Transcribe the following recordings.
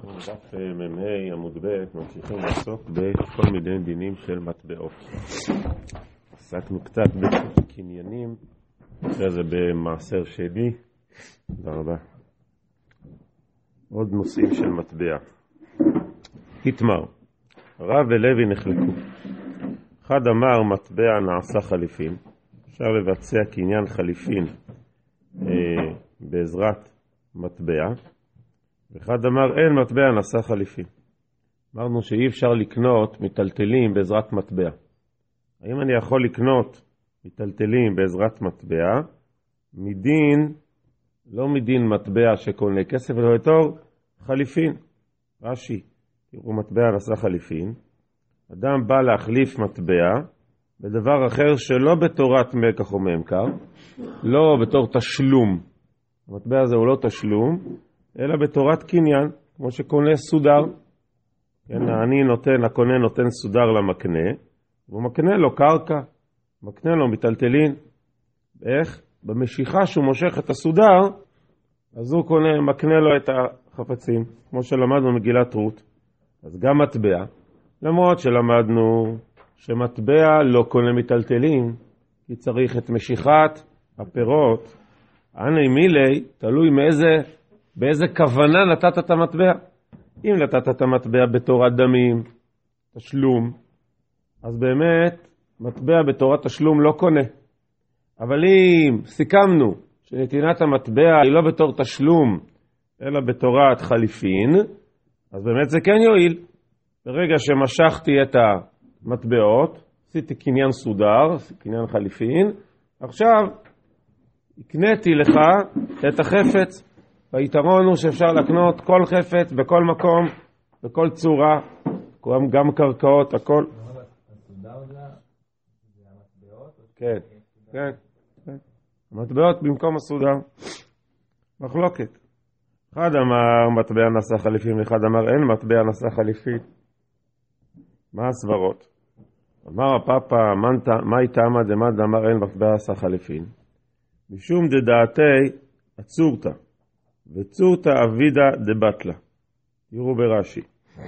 דף מ"ה עמוד ב' ממשיכים לעסוק בכל מיני דינים של מטבעות. עסקנו קצת בקניינים, אחרי זה במעשר שני. תודה רבה. עוד נושאים של מטבע. התמר, רב ולוי נחלקו. אחד אמר מטבע נעשה חליפין, אפשר לבצע קניין חליפין בעזרת מטבע, ואחד אמר אין מטבע נעשה חליפין. אמרנו שאי אפשר לקנות מטלטלים בעזרת מטבע. האם אני יכול לקנות מטלטלים בעזרת מטבע מדין, לא מדין מטבע שקונה כסף, אלא בתור חליפין? רש"י, תראו, מטבע נעשה חליפין, אדם בא להחליף מטבע בדבר אחר שלא בתורת מקח או ממכר, לא בתור תשלום. המטבע הזה הוא לא תשלום, אלא בתורת קניין, כמו שקונה סודר. כן, הקונה נותן סודר למקנה, והוא מקנה לו קרקע, מקנה לו מטלטלין. איך? במשיכה שהוא מושך את הסודר, אז הוא מקנה לו את החפצים, כמו שלמדנו מגילת רות. אז גם מטבע, למרות שלמדנו שמטבע לא קונה מטלטלין, כי צריך את משיכת הפירות. עני מילי, תלוי באיזה כוונה נתת את המטבע. אם נתת את המטבע בתורת דמים, תשלום, אז באמת מטבע בתורת תשלום לא קונה. אבל אם סיכמנו שנתינת המטבע היא לא בתור תשלום, אלא בתורת חליפין, אז באמת זה כן יועיל. ברגע שמשכתי את המטבעות, עשיתי קניין סודר, קניין חליפין, עכשיו הקניתי לך את החפץ. והיתרון הוא שאפשר לקנות כל חפץ בכל מקום, בכל צורה, גם קרקעות, הכל. הסודר זה המטבעות? כן, כן. המטבעות במקום הסודר. מחלוקת. אחד אמר מטבע נעשה חליפין, ואחד אמר אין מטבע נעשה חליפין. מה הסברות? אמר הפאפה, מה איתמה דמד אמר אין מטבע נעשה חליפין? משום דדעתי עצורתא. וצורתא אבידא דבטלה. תראו ברש"י.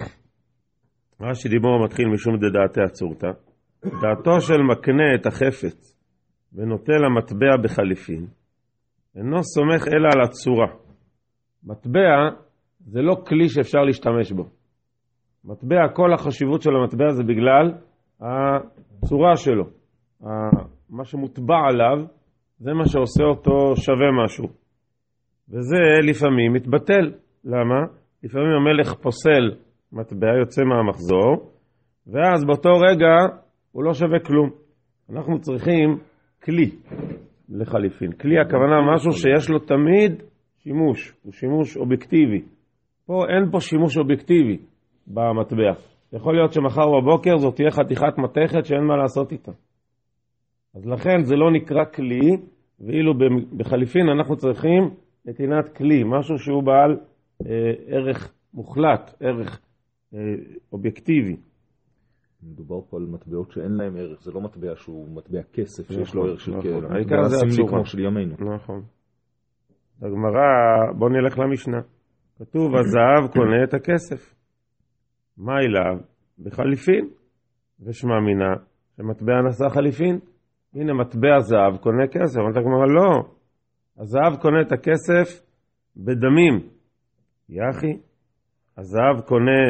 רש"י דיבור מתחיל משום דדעתי עצורתא. דעתו של מקנה את החפץ ונוטה למטבע בחליפין, אינו סומך אלא על הצורה. מטבע זה לא כלי שאפשר להשתמש בו. מטבע, כל החשיבות של המטבע זה בגלל הצורה שלו. מה שמוטבע עליו, זה מה שעושה אותו שווה משהו. וזה לפעמים מתבטל. למה? לפעמים המלך פוסל מטבע, יוצא מהמחזור, ואז באותו רגע הוא לא שווה כלום. אנחנו צריכים כלי לחליפין. כלי הכוונה משהו שיש לו תמיד שימוש, הוא שימוש אובייקטיבי. פה אין פה שימוש אובייקטיבי במטבע. יכול להיות שמחר בבוקר זאת תהיה חתיכת מתכת שאין מה לעשות איתה. אז לכן זה לא נקרא כלי, ואילו בחליפין אנחנו צריכים נתינת כלי, משהו שהוא בעל ערך מוחלט, ערך אובייקטיבי. מדובר פה על מטבעות שאין להם ערך, זה לא מטבע שהוא מטבע כסף שיש לו ערך של כסף. העיקר זה הצורה. כמו של ימינו. נכון. בגמרא, בוא נלך למשנה. כתוב, הזהב קונה את הכסף. מה אליו? בחליפין. ושמע מינה, שמטבע נעשה חליפין. הנה מטבע זהב קונה כסף. אמרת הגמרא, לא. הזהב קונה את הכסף בדמים. יחי, הזהב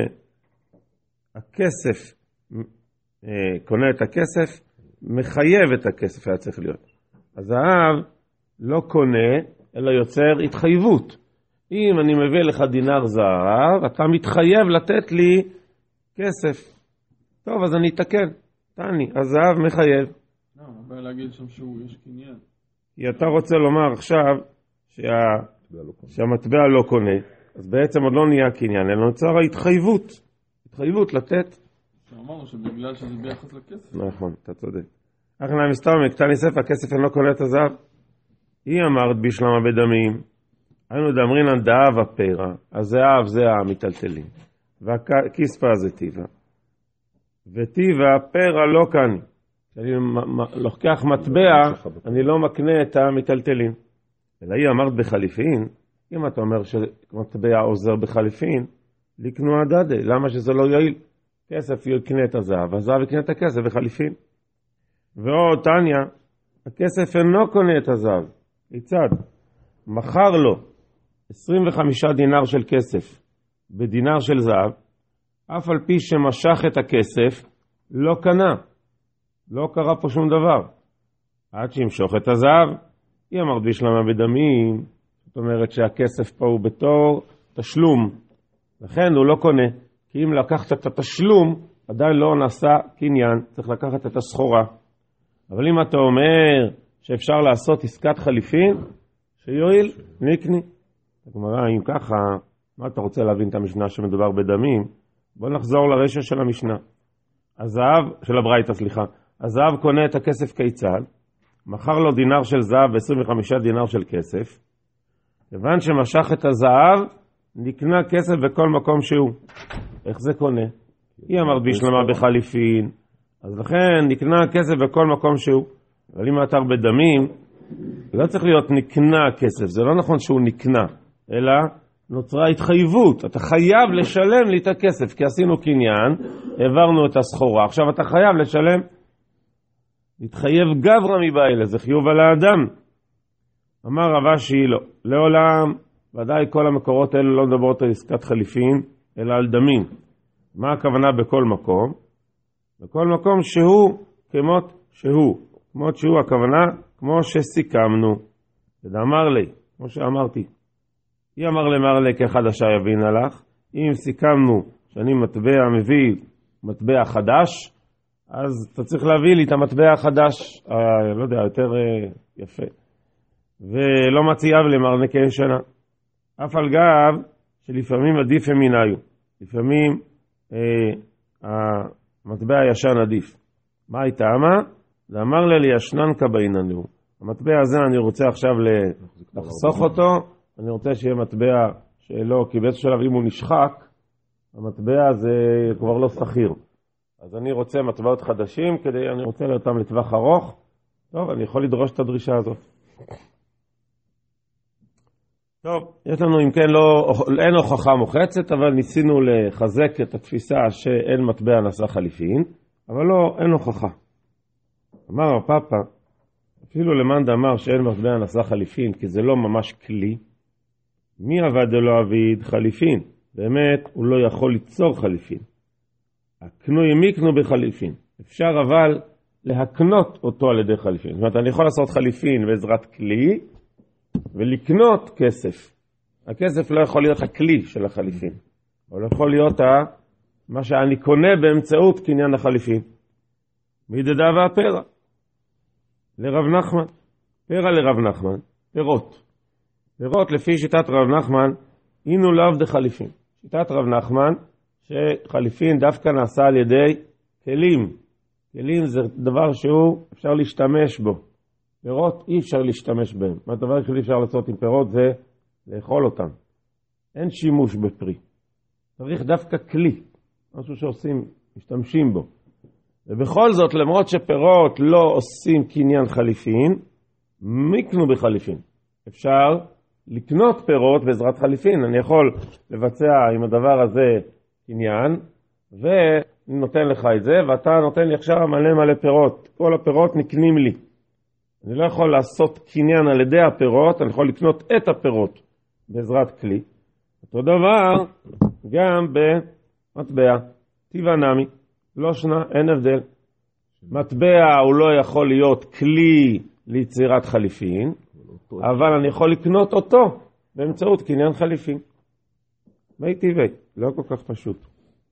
קונה את הכסף, מחייב את הכסף, היה צריך להיות. הזהב לא קונה, אלא יוצר התחייבות. אם אני מביא לך דינר זהב, אתה מתחייב לתת לי כסף. טוב, אז אני אתקן. תני, הזהב מחייב. לא, מה בא להגיד שם שיש קניין? כי אתה רוצה לומר עכשיו שהמטבע לא קונה, אז בעצם עוד לא נהיה קניין, אלא נוצר ההתחייבות. התחייבות לתת. שאמרנו שבגלל שזה ביחס לכסף. נכון, אתה צודק. אחלה מסתר מקטני ספר, הכסף אינו קונה את הזהב. היא אמרת בשלמה בדמים, היינו דאמרינן דאב הפרא, הזהב זה המטלטלים, והכספה זה טיבה. וטיבה פרא לא קני. כשאני לוקח מטבע, אני לא מקנה את המטלטלים. אלא היא אמרת בחליפין, אם אתה אומר שמטבע עוזר בחליפין, לקנו הדדה, למה שזה לא יועיל? כסף יקנה את הזהב, הזהב יקנה את הכסף וחליפין. ועוד תניא, הכסף אינו קונה את הזהב. כיצד? מכר לו 25 דינר של כסף בדינר של זהב, אף על פי שמשך את הכסף, לא קנה. לא קרה פה שום דבר. עד שימשוך את הזהב, היא אמרת בשלמה בדמים, זאת אומרת שהכסף פה הוא בתור תשלום. לכן הוא לא קונה, כי אם לקחת את התשלום, עדיין לא נעשה קניין, צריך לקחת את הסחורה. אבל אם אתה אומר שאפשר לעשות עסקת חליפין, שיועיל, נקני. הגמרא, אם ככה, מה אתה רוצה להבין את המשנה שמדובר בדמים? בוא נחזור לרשע של המשנה. הזהב, של הברייתא, סליחה. הזהב קונה את הכסף כיצד, מכר לו דינר של זהב ו25 דינר של כסף, כיוון שמשך את הזהב, נקנה כסף בכל מקום שהוא. איך זה קונה? היא אמרת בשלמה בחליפין, אז לכן נקנה כסף בכל מקום שהוא. אבל אם אתה בדמים, לא צריך להיות נקנה כסף, זה לא נכון שהוא נקנה, אלא נוצרה התחייבות, אתה חייב לשלם לי את הכסף, כי עשינו קניין, העברנו את הסחורה, עכשיו אתה חייב לשלם, להתחייב גברא מבעילה, זה חיוב על האדם. אמר רבא שהיא לא, לעולם, ודאי כל המקורות האלה לא מדברות על עסקת חליפין, אלא על דמים. מה הכוונה בכל מקום? בכל מקום שהוא כמות שהוא, כמות שהוא הכוונה, כמו שסיכמנו. אמר לי, כמו שאמרתי, היא אמר למר לי כחדשה יבין עליך, אם סיכמנו שאני מביא מטבע חדש, אז אתה צריך להביא לי את המטבע החדש, לא יודע, יותר יפה. ולא מציאב למר נקה ישנה. אף על גב שלפעמים עדיף המיניו, לפעמים המטבע הישן עדיף. מה הייתה אמה? זה אמר לי ישנן כבאיננו. המטבע הזה אני רוצה עכשיו לחסוך אותו, אני רוצה שיהיה מטבע שלא, כי באיזשהו שלב אם הוא נשחק, המטבע הזה כבר לא סחיר. אז אני רוצה מטבעות חדשים, אני רוצה לאותם לטווח ארוך. טוב, אני יכול לדרוש את הדרישה הזאת. טוב, יש לנו אם כן אין הוכחה מוחצת, אבל ניסינו לחזק את התפיסה שאין מטבע נשא חליפין, אבל אין הוכחה. אמר הפאפה, אפילו למאן דאמר שאין מטבע נשא חליפין, כי זה לא ממש כלי, מי עבד דלא עביד חליפין? באמת הוא לא יכול ליצור חליפין. הקנו ימיקנו בחליפין. אפשר אבל להקנות אותו על ידי חליפין. זאת אומרת, אני יכול לעשות חליפין בעזרת כלי, ולקנות כסף. הכסף לא יכול להיות הכלי של החליפין. הוא לא יכול להיות מה שאני קונה באמצעות קניין החליפין. מדדה והפרע. לרב נחמן. פרע לרב נחמן. פירות. פירות לפי שיטת רב נחמן, אינו לאו דחליפין. שיטת רב נחמן, שחליפין דווקא נעשה על ידי כלים. כלים זה דבר שהוא אפשר להשתמש בו. פירות אי אפשר להשתמש בהם. מה הדבר שלי אפשר לעשות עם פירות זה לאכול אותם. אין שימוש בפרי. צריך דווקא כלי. משהו שעושים, משתמשים בו. ובכל זאת, למרות שפירות לא עושים קניין חליפין, מיקנו בחליפין. אפשר לקנות פירות בעזרת חליפין. אני יכול לבצע עם הדבר הזה קניין, ונותן לך את זה, ואתה נותן לי עכשיו מלא פירות. כל הפירות נקנים לי. אני לא יכול לעשות קניין על ידי הפירות, אני יכול לקנות את הפירות בעזרת כלי. אותו דבר גם במטבע, טיבה נמי, לא שנה, אין הבדל. מטבע הוא לא יכול להיות כלי ליצירת חליפין, אבל אני יכול לקנות אותו באמצעות קניין חליפין. מי טבעי, לא כל כך פשוט.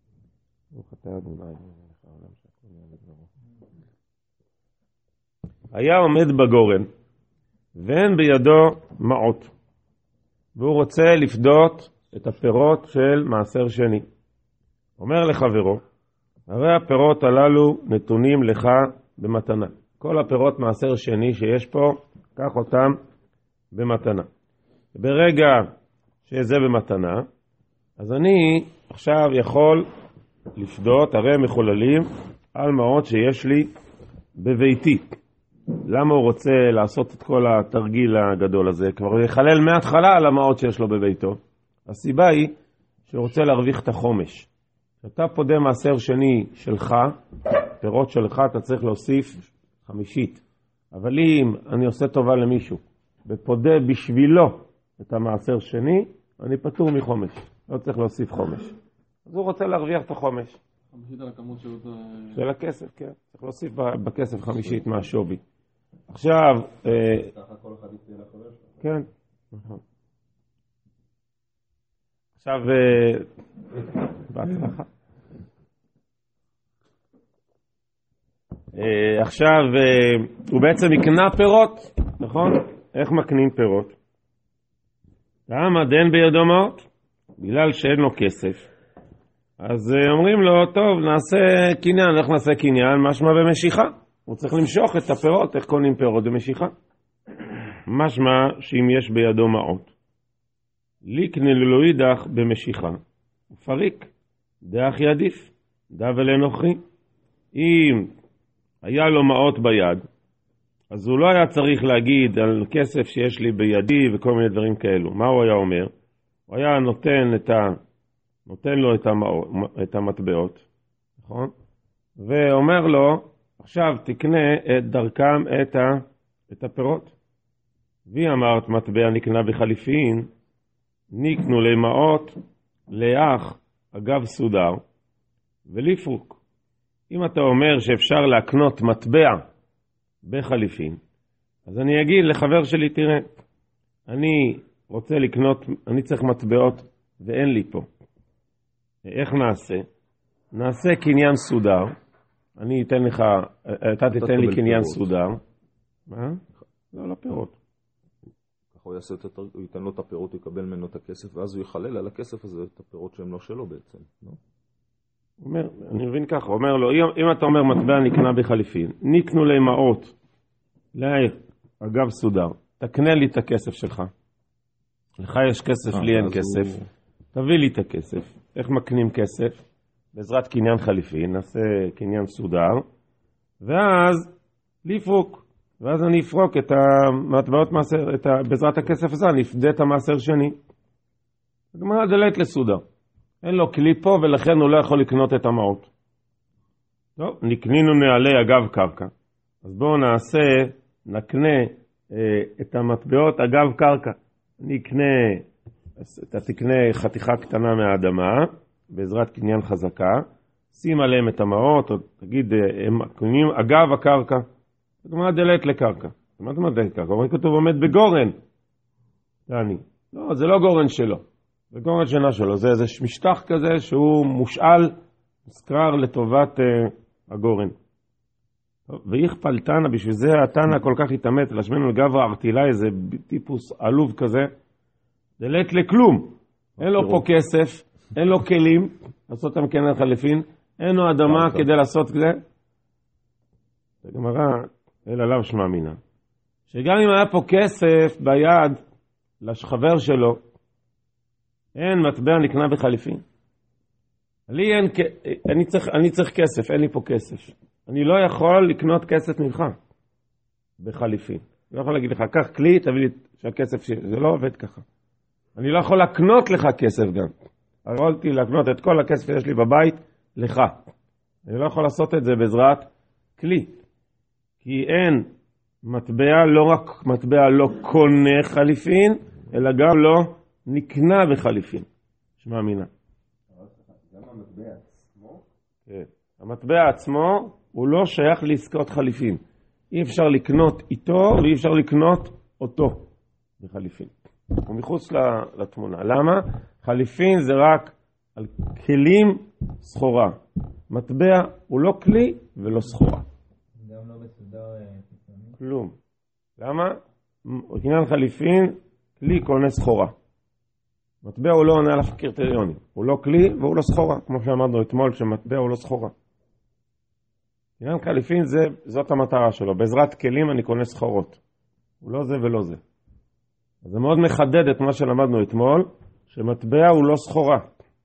היה עומד בגורן, ואין בידו מעות, והוא רוצה לפדות את הפירות של מעשר שני. אומר לחברו, הרי הפירות הללו נתונים לך במתנה. כל הפירות מעשר שני שיש פה, קח אותם במתנה. ברגע שזה במתנה, אז אני עכשיו יכול לפדות, הרי הם מחוללים על מעות שיש לי בביתי. למה הוא רוצה לעשות את כל התרגיל הגדול הזה? כבר הוא יחלל מההתחלה על המעות שיש לו בביתו. הסיבה היא שרוצה להרוויח את החומש. כשאתה פודה מעשר שני שלך, פירות שלך, אתה צריך להוסיף 5. אבל אם אני עושה טובה למישהו, ופודה בשבילו את המעשר שני, אני פטור מחומש. לא צריך להוסיף חומש. אז הוא רוצה להרוויח את החומש. 5 על הכמות של הכסף, כן. צריך להוסיף בכסף 5 מהשווי. עכשיו... ככה כל אחד יצא לחבר שלו. כן, נכון. עכשיו, בהצלחה. עכשיו, הוא בעצם יקנה פירות, נכון? איך מקנים פירות? למה דין בידו מעות? בגלל שאין לו כסף. אז אומרים לו, טוב, נעשה קניין. איך נעשה קניין? משמע במשיכה. הוא צריך למשוך את הפירות. איך קונים פירות במשיכה? משמע שאם יש בידו מעות, ליקנה ללא אידך במשיכה, ופריק, דאח ידיף, דאבל אנוכי. אם היה לו מעות ביד, אז הוא לא היה צריך להגיד על כסף שיש לי בידי וכל מיני דברים כאלו. מה הוא היה אומר? הוא היה נותן לו את המטבעות, נכון? ואומר לו, עכשיו תקנה את דרכם את הפירות. והיא אמרת, מטבע נקנה בחליפין, נקנו למעות, לאח, אגב סודר, ולפרוק. אם אתה אומר שאפשר להקנות מטבע בחליפין, אז אני אגיד לחבר שלי, תראה, אני רוצה לקנות, אני צריך מטבעות ואין לי פה. איך נעשה? נעשה קניין סודר. אני אתן לך, אתה תיתן לי קניין סודר. מה? לא, לפירות. הוא ייתן לו את הפירות, הוא יקבל ממנו את הכסף, ואז הוא יחלל על הכסף הזה את הפירות שהם לא שלו בעצם. לא? אומר, אני מבין ככה, הוא אומר לו, אם אתה אומר מטבע נקנה בחליפין, נקנו למעות, אגב סודר, תקנה לי את הכסף שלך. לך יש כסף, לי אין כסף. תביא לי את הכסף. איך מקנים כסף? בעזרת קניין חליפין, נעשה קניין סודר, ואז לפרוק. ואז אני אפרוק את המטבעות מעשר, בעזרת הכסף הזה, אני אפדה את המעשר שני. הגמרא דלת לסודר. אין לו כלי פה, ולכן הוא לא יכול לקנות את המעות. טוב, נקנינו נעלי אגב קרקע. אז בואו נקנה את המטבעות אגב קרקע. אתה תקנה חתיכה קטנה מהאדמה, בעזרת קניין חזקה, שים עליהם את המעות, או תגיד, הם קונים אגב הקרקע. זאת אומרת, דלת לקרקע. מה זאת אומרת דלת לקרקע? הוא כתוב עומד בגורן. לא, זה לא גורן שלו. זה גורן שנה שלו. זה איזה משטח כזה שהוא מושאל, מזכר לטובת הגורן. ואיך פלטנה, בשביל זה התנא כל כך התאמת, לשמנו לגבר ארטילה, איזה טיפוס עלוב כזה, דלת לכלום. אין לו פה כסף, אין לו כלים, לעשות אותם קניין חליפין, אין לו אדמה כדי לעשות זה. זה גמרא, אל עליו שמע מינה. שגם אם היה פה כסף ביד לחבר שלו, אין מטבע נקנה בחליפין. אני צריך כסף, אין לי פה כסף. אני לא יכול לקנות כסף ממך בחליפין. אני לא יכול להגיד לך, קח כלי, תביא לי שהכסף שלי. זה לא עובד ככה. אני לא יכול לקנות לך כסף גם. יכולתי לקנות את כל הכסף שיש לי בבית לך. אני לא יכול לעשות את זה בעזרת כלי. כי אין מטבע, לא רק מטבע לא קונה חליפין, אלא גם לא נקנה בחליפין. שמע מינה. גם המטבע עצמו? כן. המטבע עצמו הוא לא שייך לעסקאות חליפין. אי אפשר לקנות איתו ואי אפשר לקנות אותו בחליפין. הוא מחוץ לתמונה. למה? חליפין זה רק על כלים סחורה. מטבע הוא לא כלי ולא סחורה. גם לא בסדר חיצוני? כלום. למה? קניין חליפין, כלי קונה סחורה. מטבע הוא לא עונה על הקריטריונים. הוא לא כלי והוא לא סחורה. כמו שאמרנו אתמול שמטבע הוא לא סחורה. קניין חליפין זאת המטרה שלו. בעזרת כלים אני קונה סחורות. הוא לא זה ולא זה. אז זה מאוד מחדד את מה שלמדנו אתמול, שמטבע הוא לא סחורה.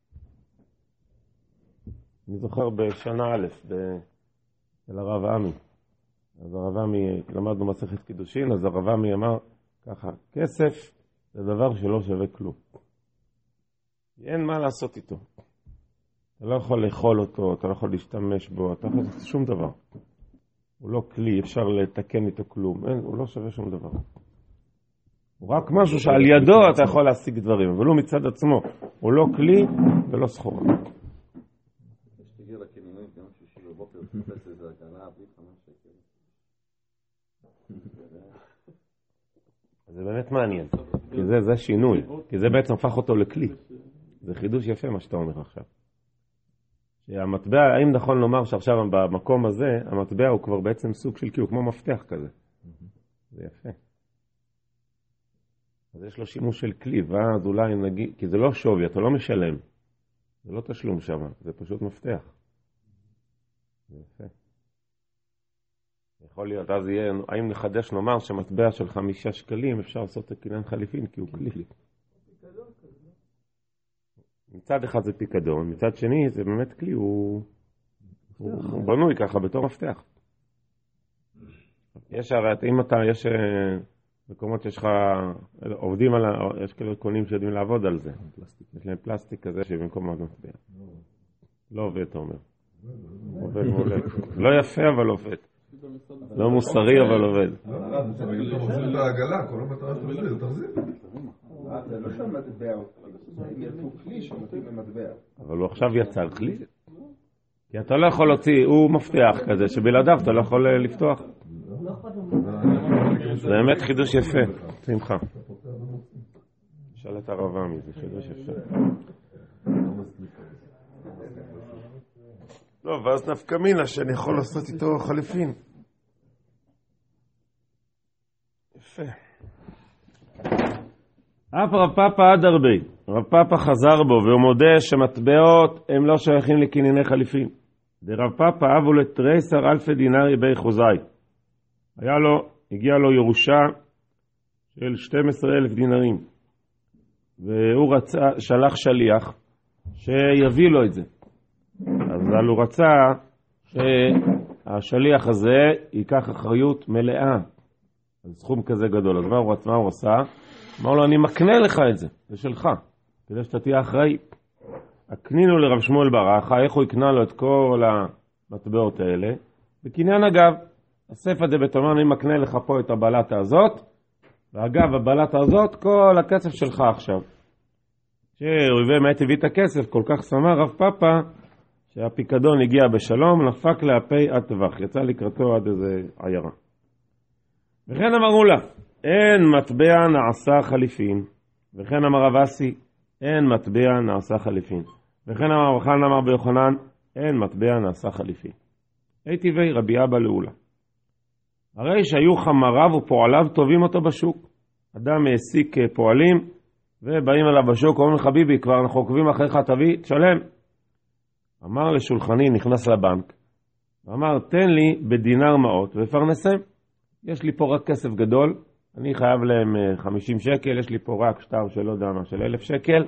אני זוכר בשנה א' של הרב עמי. אז הרב עמי, למדנו מסכת קידושין, אז הרב עמי אמר ככה, כסף זה דבר שלא שווה כלום. אין מה לעשות איתו. אתה לא יכול לאכול אותו, אתה לא יכול להשתמש בו, אתה לא יכול לעשות שום דבר. הוא לא כלי, אפשר לתקן איתו כלום, הוא לא שווה שום דבר. הוא רק משהו שעל ידו אתה יכול להשיג דברים, אבל הוא מצד עצמו, הוא לא כלי ולא סחורה. תגיע לכינויים, גם שישי בבוקר, תחפש איזה הקלה, בלי 5 שקל. זה באמת מעניין, כי זה שינוי, כי זה בעצם הפך אותו לכלי. זה חידוש יפה מה שאתה אומר עכשיו. שהמטבע, האם נכון לומר שעכשיו במקום הזה, המטבע הוא כבר בעצם סוג של כאילו, כמו מפתח כזה. זה יפה. אז יש לו שימוש של כלי, ואז אולי נגיד, כי זה לא שווי, אתה לא משלם. זה לא תשלום שם, זה פשוט מפתח. זה יפה. יכול להיות, אז יהיה, האם נחדש נאמר שמטבע של 5 שקלים אפשר לעשות את קניין חליפין, כי הוא כלי. מצד אחד זה פיקדון, מצד שני זה באמת כלי, הוא בנוי ככה בתור מפתח. יש הרי, אם אתה, יש מקומות שיש לך, עובדים על, יש כאלה קונים שיודעים לעבוד על זה. יש להם פלסטיק כזה שבמקום מטבע. לא עובד, אתה אומר. עובד מעולה. לא יפה אבל עובד. לא מוסרי אבל עובד. אתה מחזיר את העגלה, כל המטרה שתחזיר, תחזיר. זה לא שם מטבע, הם יצאו כלי שמתאים למטבע. אבל הוא עכשיו יצר כלי. כי אתה לא יכול להוציא, הוא מפתח כזה שבלעדיו אתה לא יכול לפתוח. זה באמת חידוש יפה, שמחה. שאל את הרבה מזה, חידוש יפה. לא, ואז נפקא מינה שאני יכול לעשות איתו חליפין. יפה. אף רב פאפא עד הרבה. רב פאפא חזר בו והוא מודה שמטבעות הם לא שייכים לקנייני חליפין. דרב פאפא אבו לתריסר אלפי דינרי בי חוזאי. הגיע לו ירושה של 12,000 דינרים. והוא שלח שליח שיביא לו את זה. אז הוא רצה שהשליח הזה ייקח אחריות מלאה על סכום כזה גדול. אז מה הוא עשה? אמר לו, אני מקנה לך את זה, זה שלך, כדי שאתה תהיה אחראי. הקנינו לרב שמואל ברכה, איך הוא יקנה לו את כל המטבעות האלה? בקניין אגב, הספר דבית אומר, אני מקנה לך פה את הבלטה הזאת, ואגב, הבלטה הזאת, כל הכסף שלך עכשיו. כשאויבי מעט הביא את הכסף, כל כך שמח רב פאפא, שהפיקדון הגיע בשלום, נפק להפי עד טווח, יצא לקראתו עד איזה עיירה. וכן אמרו לה, אין מטבע נעשה חליפין. וכן אמר רב אסי, אין מטבע נעשה חליפין. וכן אמר רב חנן אמר ביוחנן, אין מטבע נעשה חליפין. היטיבי רבי אבא לעולה. הרי שהיו חמריו ופועליו טובים אותו בשוק. אדם העסיק פועלים, ובאים אליו בשוק, אומרים חביבי, כבר אנחנו עוקבים אחריך, תביא, תשלם. אמר לשולחני, נכנס לבנק, ואמר, תן לי בדינר מאות ופרנסם. יש לי פה רק כסף גדול, אני חייב להם 50 שקל, יש לי פה רק שטר של לא יודע מה, של 1,000 שקל,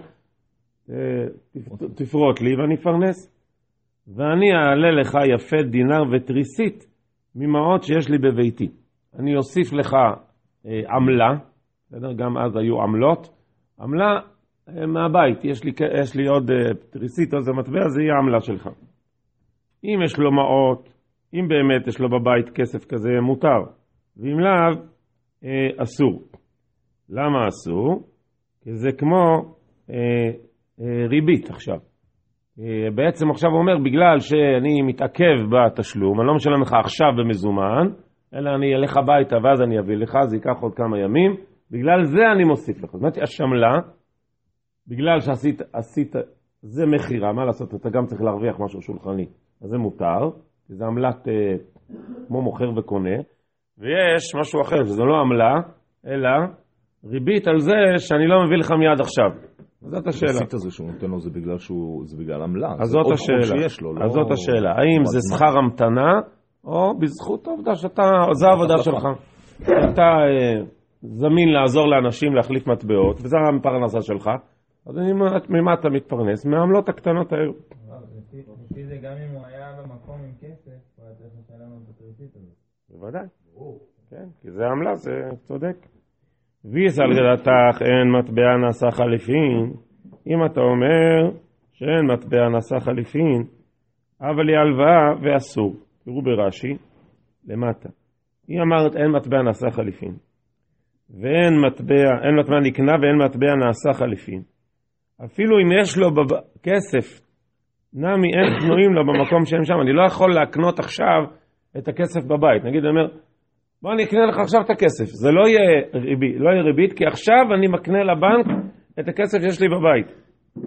תפרוט לי ואני אפרנס. ואני אעלה לך יפה דינר ותריסית ממעות שיש לי בביתי. אני אוסיף לך עמלה, גם אז היו עמלות, עמלה מהבית, יש לי עוד תריסית או זה מטבע, זה יהיה עמלה שלך. אם יש לו מעות, אם באמת יש לו בבית כסף כזה מותר, ואם לאו, אסור. למה אסור? כי זה כמו ריבית עכשיו. בעצם עכשיו הוא אומר, בגלל שאני מתעכב בתשלום, אני לא משלם לך עכשיו במזומן, אלא אני אלך הביתה ואז אני אביא לך, זה ייקח עוד כמה ימים, בגלל זה אני מוסיף לך. זאת אומרת, השמלה, בגלל שעשית, זה מחירה, מה לעשות? אתה גם צריך להרוויח משהו שולחני, אז זה מותר, זה עמלת כמו מוכר וקונה, ויש משהו אחר, שזה לא עמלה, אלא ריבית על זה שאני לא מביא לך מיד עכשיו. זאת השאלה. הסיט הזה שהוא נותן לו זה בגלל עמלה. אז זאת השאלה. אז זאת השאלה. האם זה שכר המתנה, או בזכות העובדה שאתה, זו העבודה שלך. אתה זמין לעזור לאנשים להחליף מטבעות, וזה הפרנסה שלך, אז ממה אתה מתפרנס? מהעמלות הקטנות האלו. לפי זה גם אם הוא היה במקום עם כסף, הוא היה צריך לשלם לו בתריסית הזאת. בוודאי. כן, כי זה עמלה, זה צודק. ויס על גדתך אין מטבע נעשה חליפין, אם אתה אומר שאין מטבע נעשה חליפין, אבל היא הלוואה ואסור. תראו ברש"י, למטה. היא אמרת אין מטבע נעשה חליפין, ואין מטבע נקנה ואין מטבע נעשה חליפין. אפילו אם יש לו כסף, נמי אין קנויים לו במקום שהם שם. אני לא יכול להקנות עכשיו את הכסף בבית. נגיד, אני אומר, בוא אני אקנה לך עכשיו את הכסף. זה לא יהיה ריבית, כי עכשיו אני מקנה לבנק את הכסף שיש לי בבית.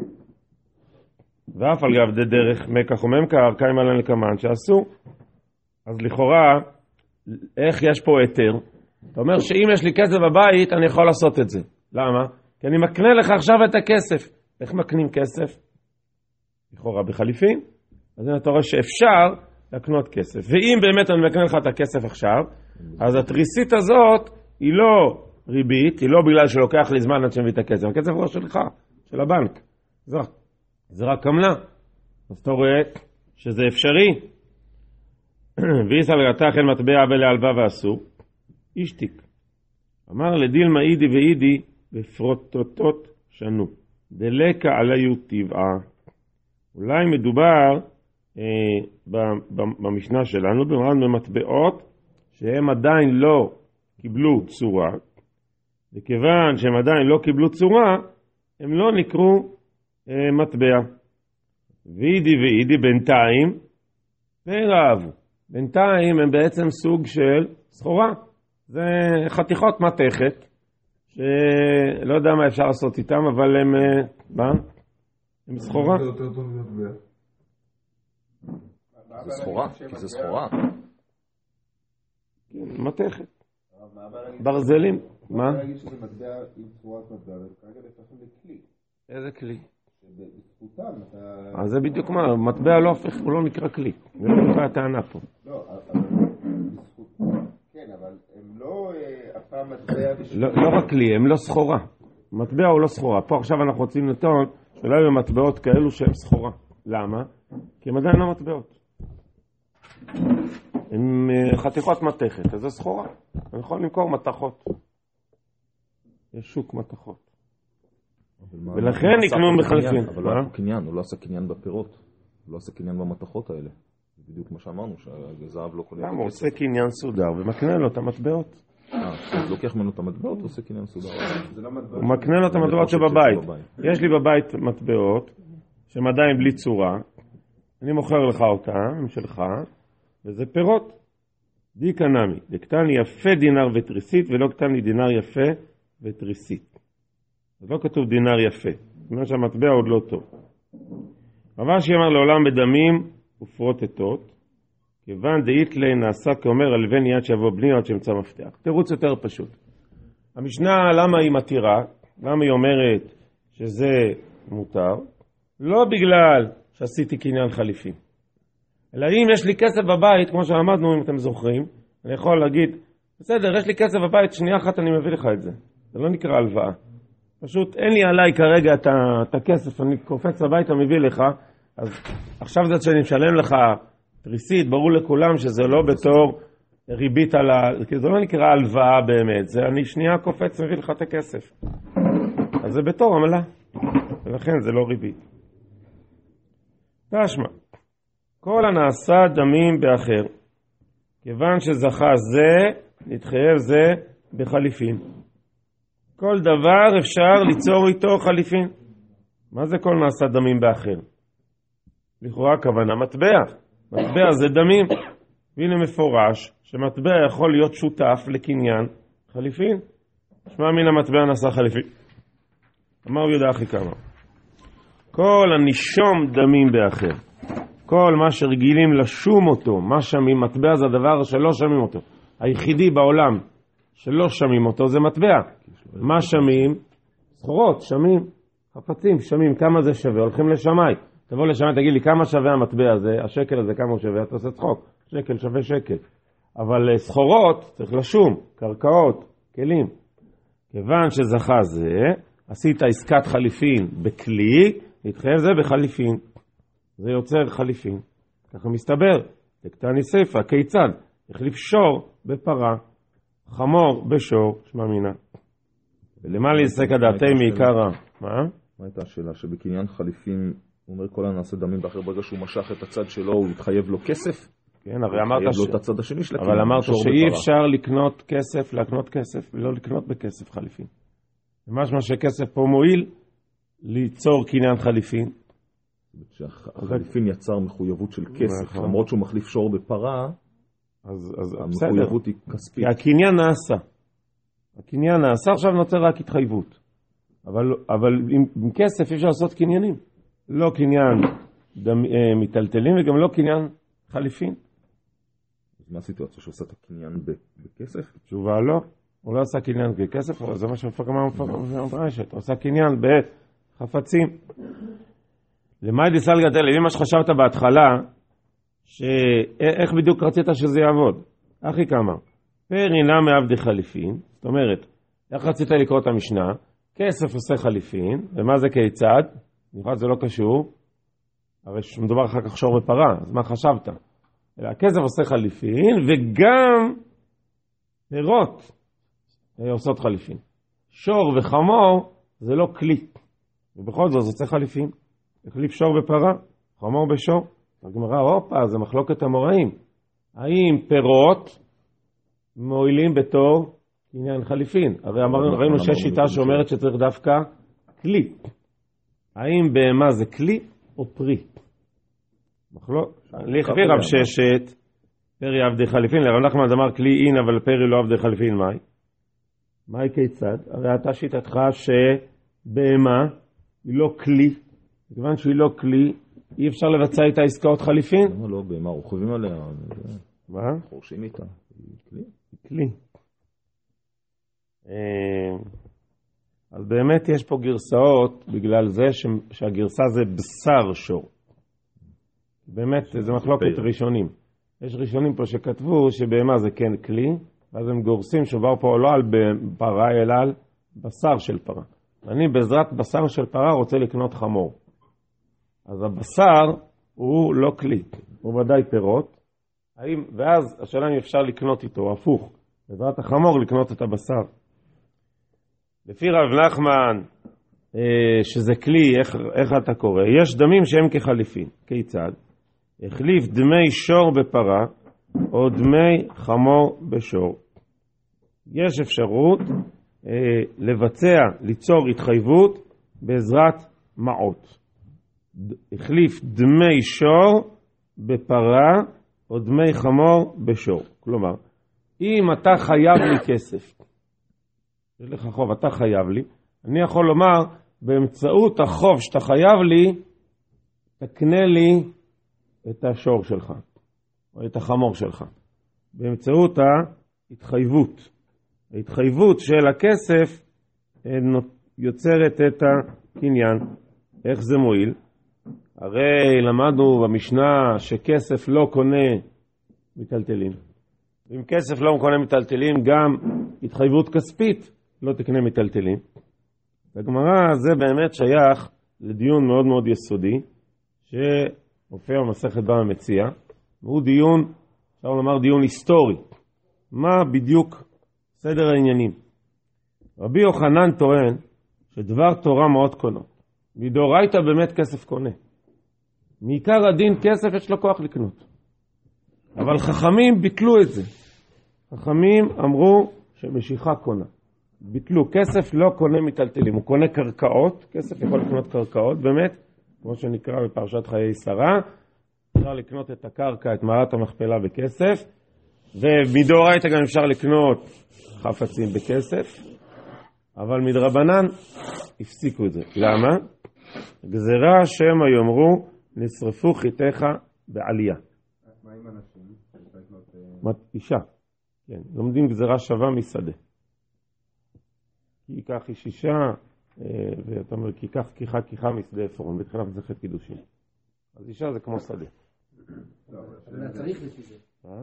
ואף על גב דרך מקח וממכר, קיים עליהם לקמן שעשו. אז לכאורה, איך יש פה היתר? אתה אומר שאם יש לי כסף בבית, אני יכול לעשות את זה. למה? כי אני מקנה לך עכשיו את הכסף. איך מקנים כסף? לכאורה בחליפין. אז אתה רואה שאפשר לקנות כסף. ואם באמת אני מקנה לך את הכסף עכשיו, אז התריסית הזאת היא לא ריבית, היא לא בגלל שלוקח לי זמן עד שמביא את הכסף. הכסף הוא שלך, של הבנק. זה רק עמלה. אז אתה רואה שזה אפשרי. ואיסה לגתך אל מטבע ולהלווה ואסור. אישתיק. אמר לדילמה אידי ואידי בפרוטוטות שנו. דלקה עליו טבעה. אולי מדובר במשנה שלנו במטבעות שהם עדיין לא קיבלו צורה, וכיוון שהם עדיין לא קיבלו צורה, הם לא נקראו מטבע. ואידי ואידי בינתיים ורעבו. בינתיים הם בעצם סוג של סחורה. זה חתיכות מתכת, שלא יודע מה אפשר לעשות איתם, אבל הם, הם סחורה. זה יותר טוב מטבע. זה סחורה, כי זה סחורה. מתכת. ברזלים. מה? אני להגיד שזה מטבע עם צורת מטבע, וכרגע נפתחים לכלי. איזה כלי? שבזכותם אתה... אז זה בדיוק מה, מטבע לא הופך, הוא לא נקרא כלי. זה לא נקרא הטענה פה. לא, אבל בזכותם, כן, אבל הם לא הפעם מטבע... לא רק כלי, הם לא סחורה. מטבע הוא לא סחורה. פה עכשיו אנחנו רוצים לטעון שלא יהיו מטבעות כאלו שהם סחורה. למה? כי הם עדיין לא מטבעות. הם חתיכות מתכת, אז זה סחורה. אני יכול למכור מתכות. יש שוק מתכות. ולכן נקנו מחלפים. אבל לא היה קניין, הוא לא עשה קניין בפירות. הוא לא עשה קניין במתכות האלה. זה בדיוק מה שאמרנו, שהזהב לא קונה. למה? הוא עושה קניין סודר ומקנה לו את המטבעות. אז לוקח ממנו את המטבעות, הוא עושה קניין סודר. הוא מקנה לו את המטבעות שבבית. יש לי בבית מטבעות שהם עדיין בלי צורה. אני מוכר לך אותם, הם שלך, וזה פירות. די קנמי, דקטן יפה דינר ותריסית, ולא קטן לי דינר יפה ותריסית. אז לא כתוב דינר יפה. זאת אומרת שהמטבע עוד לא טוב. רבשי אמר לעולם בדמים ופרוטטות, כיוון דאית לי נעשה כאומר על לבין יד שיבוא בני עד שמצא מפתח. תירוץ יותר פשוט. המשנה, למה היא מתירה? למה היא אומרת שזה מותר? לא בגלל שעשיתי קניין חליפין. אלא אם יש לי כסף בבית, כמו שאמרנו, אם אתם זוכרים, אני יכול להגיד, בסדר, יש לי כסף בבית, שנייה אחת אני מביא לך את זה. זה לא נקרא הלוואה. פשוט אין לי עליי כרגע את הכסף, אני קופץ הביתה, מביא לך, אז עכשיו זה שאני משלם לך תריסית, ברור לכולם שזה לא בתור ריבית כי זה לא נקרא הלוואה באמת, זה אני שנייה קופץ, מביא לך את הכסף. אז זה בתור עמלה, ולכן זה לא ריבית. תשמע, כל הנעשה דמים באחר, כיוון שזכה זה, נתחייב זה בחליפין. כל דבר אפשר ליצור איתו חליפין. מה זה כל נעשה דמים באחר? לכאורה הכוונה מטבע. מטבע זה דמים. והנה מפורש שמטבע יכול להיות שותף לקניין חליפין. שמע מן המטבע נעשה חליפין. אמר יהודה אחי כמה. כל הנישום דמים באחר. כל מה שרגילים לשום אותו, מה שמים, מטבע זה הדבר שלא שמים אותו. היחידי בעולם שלא שמים אותו זה מטבע. מה שמים? סחורות, שמים, חפצים, שמים, כמה זה שווה? הולכים לשמאי. תבוא לשמאי, תגיד לי כמה שווה המטבע הזה, השקל הזה כמה הוא שווה, אתה עושה צחוק, שקל שווה שקל. אבל סחורות צריך לשום, קרקעות, כלים. כיוון שזכה זה, עשית עסקת חליפין בכלי, להתחייב זה בחליפין. זה יוצר חליפין. ככה מסתבר, תקטני ספר, כיצד? החליף שור בפרה, חמור בשור, שמע מינה. ולמה להסתק הדעתי מעיקר מה? מה הייתה השאלה? שבקניין חליפין, הוא אומר כל הנעשה דמים באחר, ברגע שהוא משך את הצד שלו, הוא התחייב לו כסף? כן, הרי אמרת התחייב לו את הצד השני של הקניין. אבל אמרת שאי אפשר לקנות כסף, להקנות כסף, ולא לקנות בכסף חליפין. משמע שכסף פה מועיל ליצור קניין חליפין. שהחליפין יצר מחויבות של כסף, למרות שהוא מחליף שור בפרה, אז המחויבות היא כספית. כי הקניין נעשה. הקניין נעשה, עכשיו נוצר רק התחייבות. אבל עם כסף אפשר לעשות קניינים. לא קניין מטלטלים וגם לא קניין חליפין. אז מה הסיטואציה שעושה את הקניין בכסף? תשובה לא. הוא לא עושה קניין בכסף, אבל זה מה שמפרק המפרשת. הוא עושה קניין בחפצים. למאי דיסל גדל, לפי מה שחשבת בהתחלה, איך בדיוק רצית שזה יעבוד? אחי כמה? פרינה מעבדי חליפין, זאת אומרת, איך רצית לקרוא את המשנה? כסף עושה חליפין, ומה זה כיצד? נראה זה לא קשור, הרי מדובר אחר כך שור בפרה, אז מה חשבת? אלא הכסף עושה חליפין, וגם פירות עושות חליפין. שור וחמור זה לא כלי, ובכל זאת זה עושה חליפין. החליף שור בפרה, חמור בשור. הגמרא, הופה, זה מחלוקת המוראים. האם פירות מועילים בתור עניין חליפין? הרי ראינו שיש שיטה שאומרת שצריך דווקא כלי. האם בהמה זה כלי או פרי? לכבי רב ששת, פרי עבדי חליפין, לרב נחמן אמר כלי אין, אבל פרי לא עבדי חליפין, מהי? מהי כיצד? הרי אתה שיטתך שבהמה היא לא כלי, כיוון שהיא לא כלי, אי אפשר לבצע איתה עסקאות חליפין? למה לא? בהמה רוכבים עליה. מה? חורשים איתה. היא כלי. אז באמת יש פה גרסאות בגלל זה שהגרסה זה בשר שור. באמת זה מחלוקת ראשונים. יש ראשונים פה שכתבו שבהמה זה כן כלי, ואז הם גורסים שבר פה לא על פרה אלא על בשר של פרה. אני בעזרת בשר של פרה רוצה לקנות חמור. אז הבשר הוא לא כלי, הוא ודאי פירות. ואז השאלה אם אפשר לקנות איתו, הפוך. בעזרת החמור לקנות את הבשר. לפי רב נחמן, שזה כלי, איך אתה קורא? יש דמים שהם כחליפין. כיצד? החליף דמי שור בפרה, או דמי חמור בשור. יש אפשרות לבצע, ליצור התחייבות בעזרת מעות. החליף דמי שור בפרה, או דמי חמור בשור. כלומר, אם אתה חייב לי כסף, יש לך חוב, אתה חייב לי, אני יכול לומר, באמצעות החוב שאתה חייב לי, תקנה לי את השור שלך, או את החמור שלך. באמצעות ההתחייבות. ההתחייבות של הכסף יוצרת את הקניין. איך זה מועיל? הרי למדנו במשנה שכסף לא קונה מטלטלים. אם כסף לא קונה מטלטלים, גם התחייבות כספית לא תקנה מטלטלים. בגמרא זה באמת שייך לדיון מאוד מאוד יסודי, שמופיע במסכת בבא מציעא, והוא דיון, אפשר לומר דיון היסטורי. מה בדיוק סדר העניינים? רבי יוחנן טוען שדבר תורה מאוד קונות. מדאורייתא באמת כסף קונה. מעיקר הדין כסף יש לו כוח לקנות. אבל חכמים ביטלו את זה. חכמים אמרו שמשיכה קונה. ביטלו, כסף לא קונה מטלטלים, הוא קונה קרקעות, כסף יכול לקנות קרקעות, באמת, כמו שנקרא בפרשת חיי שרה, אפשר לקנות את הקרקע, את מערת המכפלה בכסף, ומדאורייתא גם אפשר לקנות חפצים בכסף, אבל מדרבנן הפסיקו את זה. למה? גזירה שמא יאמרו, נשרפו חיתיך בעלייה. מה עם אנשים? אישה, כן, לומדים גזירה שווה משדה. כי ייקח איש אישה, ואתה אומר, כי ייקח כיחה משדה אפרון, בתחילת מסכת קידושין. אז אישה זה כמו שדה. אבל צריך לפי זה.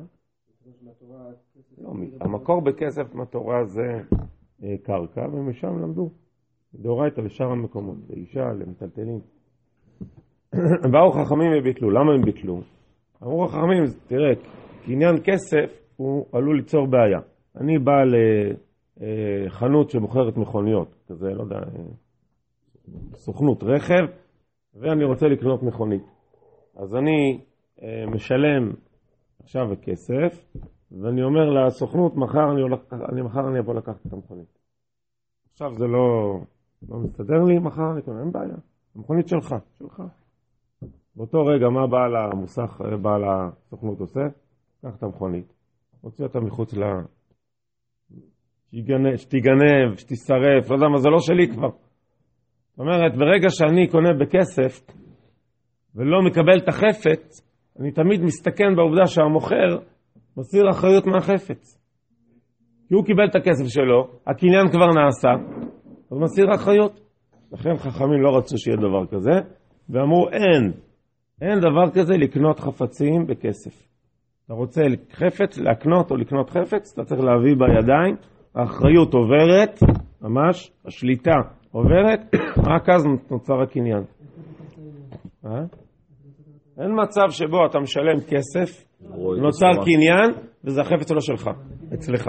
לא, המקור בכסף מהתורה זה קרקע, ומשם למדו. דאורייתא לשאר המקומות, לאישה, למטלטלים. באו חכמים וביטלו. למה הם ביטלו? אמרו החכמים, תראה, עניין כסף הוא עלול ליצור בעיה. אני בא לחנות שמוכרת מכוניות, כזה, לא יודע, סוכנות רכב, ואני רוצה לקנות מכונית. אז אני משלם עכשיו בכסף, ואני אומר לסוכנות, מחר אני אבוא לקחת את המכונית. עכשיו זה לא מסתדר לי, מחר אני קונה, אין בעיה. המכונית שלך. באותו רגע, מה בעל המוסך, בעל הסוכנות עושה? קח את המכונית, הוציא אותה מחוץ שתיגנב, שתשרף, לא יודע מה, זה לא שלי כבר. זאת אומרת, ברגע שאני קונה בכסף, ולא מקבל את החפץ, אני תמיד מסתכן בעובדה שהמוכר מסיר אחריות מהחפץ. כי הוא קיבל את הכסף שלו, הקניין כבר נעשה, אז מסיר אחריות. לכן חכמים לא רצו שיהיה דבר כזה, ואמרו אין דבר כזה לקנות חפצים בכסף. אתה רוצה חפץ, להקנות או לקנות חפץ, אתה צריך להביא בידיים, האחריות עוברת, ממש, השליטה עוברת, רק אז נוצר הקניין. אין מצב שבו אתה משלם כסף, נוצר קניין, וזה החפץ לא שלך, אצלך.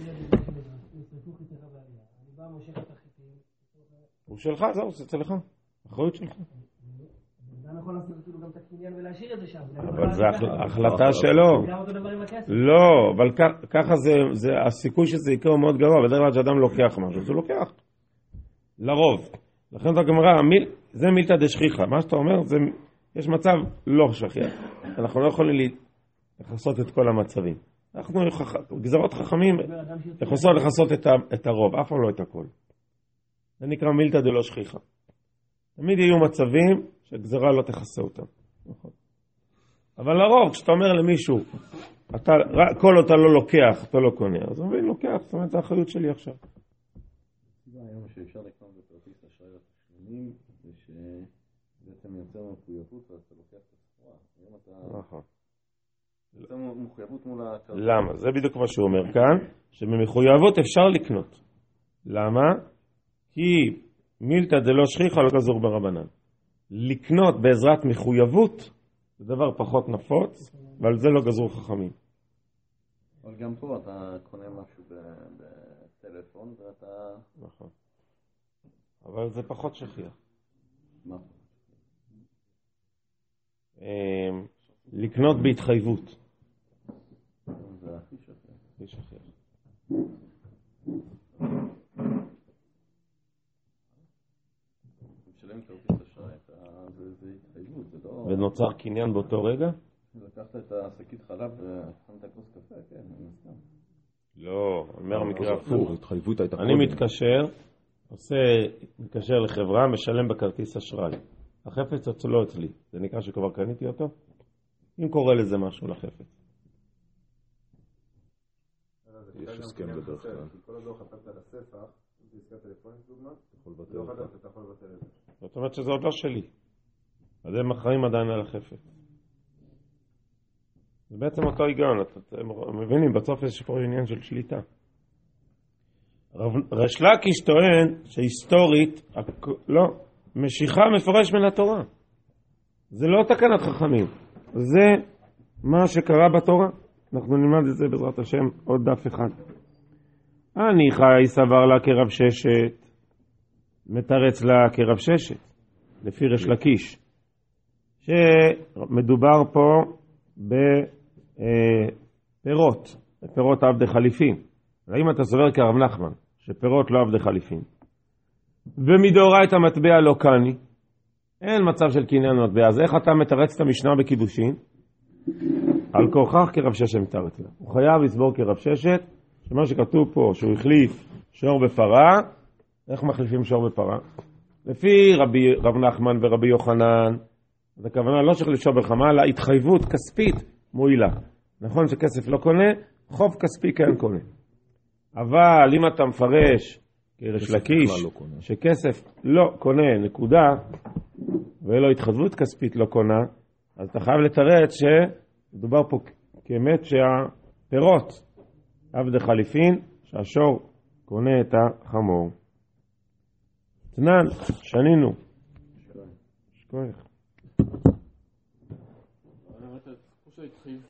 הוא שלך, זהו, זה אצלך, אחריות שלך. אדם יכול לעשות כאילו גם את הקניין ולהשאיר את זה שם. אבל זה החלטה שלו. לא, אבל ככה זה, הסיכוי שזה יקרה הוא מאוד גבוה, בדרך כלל שאדם לוקח משהו, זה לוקח. לרוב. לכן אתה גמרה, זה מילתא דשכיחא. מה שאתה אומר, יש מצב לא שכיח. אנחנו לא יכולים לחסות את כל המצבים. אנחנו, גזרות חכמים, יכולים לחסות את הרוב, אף פעם לא את הכל. זה נקרא מילתא דלא שכיחא. תמיד יהיו מצבים שגזרה לא תכסה אותם. נכון. אבל לרוב, כשאתה אומר למישהו, כל אתה לא לוקח, אתה לא קונה, אז הוא מבין, לוקח, זאת אומרת, זה האחריות שלי עכשיו. זה היום שאפשר לקנות בכרטיס אשראי לתשלומים, זה שבעצם יוצר מחויבות, ואז אתה לוקח את הסחורה. היום אתה... נכון. יוצר מחויבות מול הכרטיס. למה? זה בדיוק מה שהוא אומר כאן, שבמחויבות אפשר לקנות. למה? כי מילתא דלא שכיחא לא גזור ברבנן. לקנות בעזרת מחויבות זה דבר פחות נפוץ, ועל זה לא גזרו חכמים. אבל גם פה אתה קונה משהו בטלפון ואתה... נכון. אבל זה פחות שכיח. מה? לקנות בהתחייבות. זה הכי שכיח. הכי שכיח. משלם כרטיס אשראי, זה התחייבות, זה לא... ונוצר קניין באותו רגע? לקחת את השקית חלב ושמת כוס קפה, כן, אני מסתם. לא, אומר המקרה הפוך. התחייבות הייתה אני מתקשר לחברה, משלם בכרטיס אשראי. החפץ אצלו אצלי. זה נקרא שכבר קניתי אותו? אם קורה לזה משהו לחפץ. יש הסכם בדרך כלל. כל עוד לא חתמת על הספח, זה עסקה טלפונית דוגמה, לא אתה יכול לבטל את זה. זאת אומרת שזה עוד לא שלי. אז הם אחראים עדיין על החפץ. זה בעצם אותו היגיון, אתם מבינים, בסוף יש פה עניין של שליטה. ריש לקיש טוען שהיסטורית, לא, משיכה מפורש מן התורה. זה לא תקנת חכמים, זה מה שקרה בתורה. אנחנו נלמד את זה בעזרת השם עוד דף אחד. אני חי סבר לה כרב ששת, מתרץ לה כרב ששת, לפי ריש לקיש, שמדובר פה בפירות, פירות עבדי חליפין. האם אתה סובר כרב נחמן, שפירות לא עבדי חליפין? ומדאורייתא מטבע לא קני, אין מצב של קניין מטבע, אז איך אתה מתרץ את המשנה בקידושין? על כוכך כרב ששת מתרץ לה. הוא חייב לסבור כרב ששת, שמה שכתוב פה, שהוא החליף שור בפרה, איך מחליפים שור בפרה? לפי רב נחמן ורבי יוחנן, אז הכוונה לא שחליף שור בחמה, אלא התחייבות כספית מועילה. נכון שכסף לא קונה, חוב כספי כן קונה. אבל אם אתה מפרש כריש לקיש, שכסף לא קונה נקודה, ולא התחייבות כספית לא קונה, אז אתה חייב לתרץ שמדובר פה כאמת שהפירות עבדי חליפין, שהשור קונה את החמור. תנן, שנינו. שכוח.